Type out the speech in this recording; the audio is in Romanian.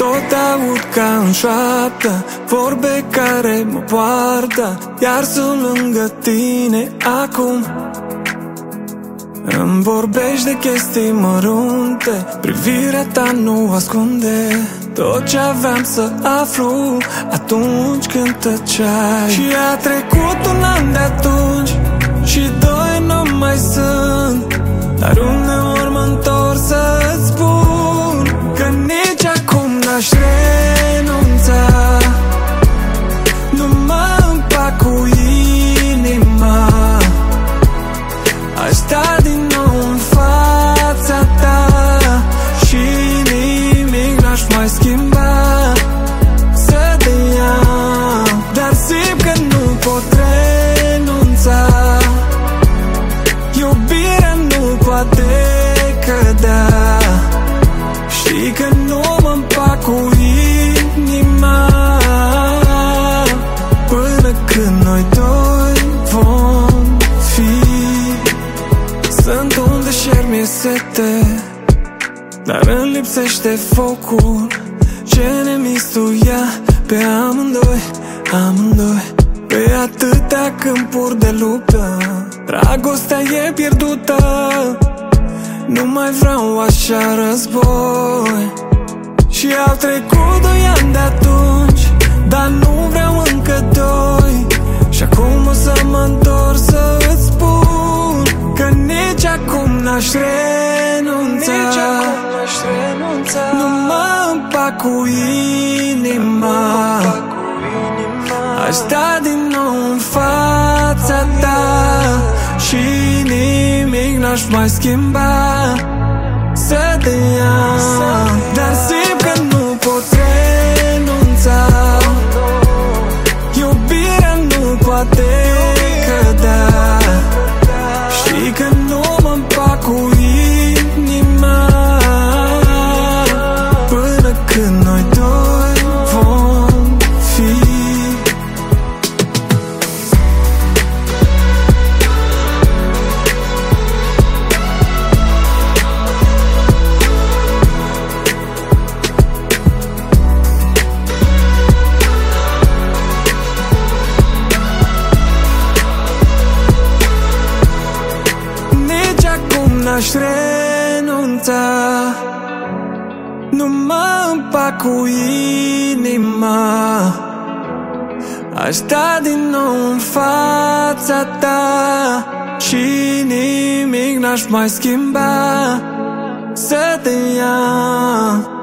Tot aud ca în șoaptă vorbe care mă poartă, iar sunt lângă tine acum. Îmi vorbești de chestii mărunte, privirea ta nu ascunde tot ce aveam să aflu atunci când tăceai. Și a trecut un an de atunci și doi nu mai sunt, dar uneori mă întorc să-ți spun că nici acum n-aș renunța. Nu mă împac cu inima, aș sta din nou în fața ta și nimic n-aș mai schimba. Să te iau, dar simt că nu pot renunța. Iubirea nu poate cădea. Știi că nu mă împac cu inima până când noi doi vom fi. Sunt un deșert, mi-e sete, dar îmi lipsește focul ce ne mistuia pe amândoi, amândoi. Pe atâtea câmpuri de luptă dragostea e pierdută. Nu mai vreau așa război. Și au trecut 2 ani de atunci, dar nu vreau încă 2. Și acum o să mă întorc să-ți spun că nici acum n-aș renunța. Nu mă împac cu inima, aș sta din nou în fața ta și nimic n-aș mai schimba. Să te iau, dar simt că nu pot renunța. Iubirea nu poate cădea. Știi că nu mă împac cu inima până când noi doi vom fi. N-aș renunța. Nu mă împac cu inima, aș sta din nou în fața ta și nimic n-aș mai schimba. Să te iau.